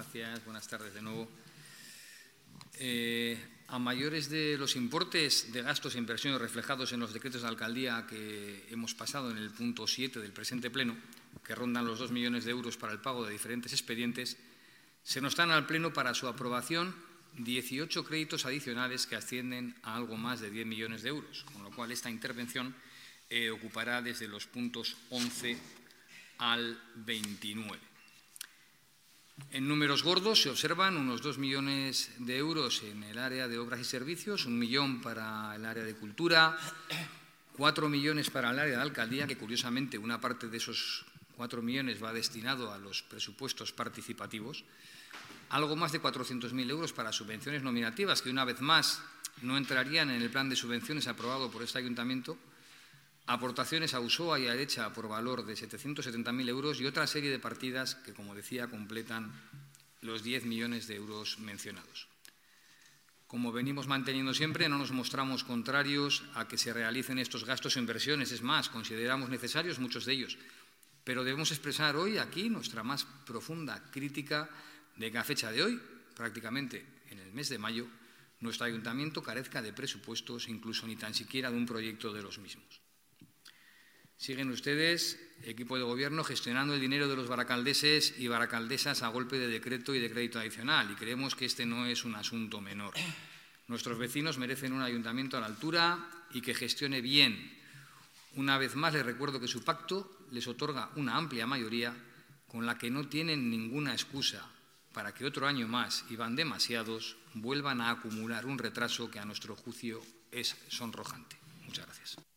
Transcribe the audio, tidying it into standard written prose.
Gracias. Buenas tardes de nuevo. A mayores de los importes de gastos e inversiones reflejados en los decretos de alcaldía que hemos pasado en el punto 7 del presente pleno, que rondan los 2 millones de euros para el pago de diferentes expedientes, se nos dan al pleno para su aprobación 18 créditos adicionales que ascienden a algo más de 10 millones de euros, con lo cual esta intervención ocupará desde los puntos 11 al 29. En números gordos se observan unos 2 millones de euros en el área de obras y servicios, 1 millón para el área de cultura, 4 millones para el área de alcaldía, que curiosamente una parte de esos 4 millones va destinado a los presupuestos participativos, algo más de 400.000 euros para subvenciones nominativas, que una vez más no entrarían en el plan de subvenciones aprobado por este ayuntamiento, aportaciones a Usoa y a Erecha por valor de 770.000 euros y otra serie de partidas que, como decía, completan los 10 millones de euros mencionados. Como venimos manteniendo siempre, no nos mostramos contrarios a que se realicen estos gastos e inversiones. Es más, consideramos necesarios muchos de ellos. Pero debemos expresar hoy aquí nuestra más profunda crítica de que a fecha de hoy, prácticamente en el mes de mayo, nuestro ayuntamiento carezca de presupuestos, incluso ni tan siquiera de un proyecto de los mismos. Siguen ustedes, equipo de gobierno, gestionando el dinero de los baracaldeses y baracaldesas a golpe de decreto y de crédito adicional, y creemos que este no es un asunto menor. Nuestros vecinos merecen un ayuntamiento a la altura y que gestione bien. Una vez más les recuerdo que su pacto les otorga una amplia mayoría con la que no tienen ninguna excusa para que otro año más, y van demasiados, vuelvan a acumular un retraso que a nuestro juicio es sonrojante. Muchas gracias.